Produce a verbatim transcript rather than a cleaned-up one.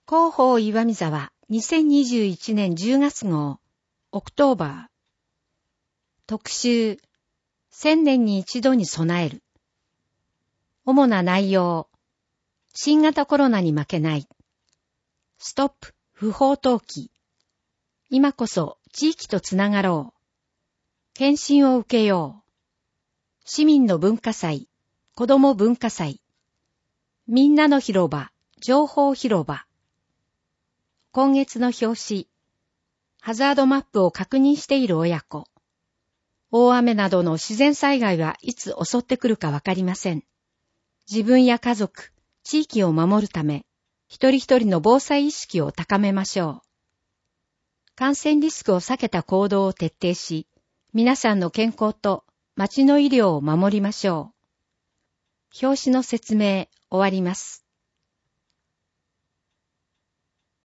広報岩見沢にせんにじゅういちねんじゅうがつ号オクトーバー特集千年に一度に備える主な内容新型コロナに負けないストップ不法投棄今こそ地域とつながろう検診を受けよう市民の文化祭子ども文化祭みんなの広場情報広場今月の表紙、ハザードマップを確認している親子。大雨などの自然災害はいつ襲ってくるかわかりません。自分や家族、地域を守るため、一人一人の防災意識を高めましょう。感染リスクを避けた行動を徹底し、皆さんの健康と町の医療を守りましょう。表紙の説明終わります。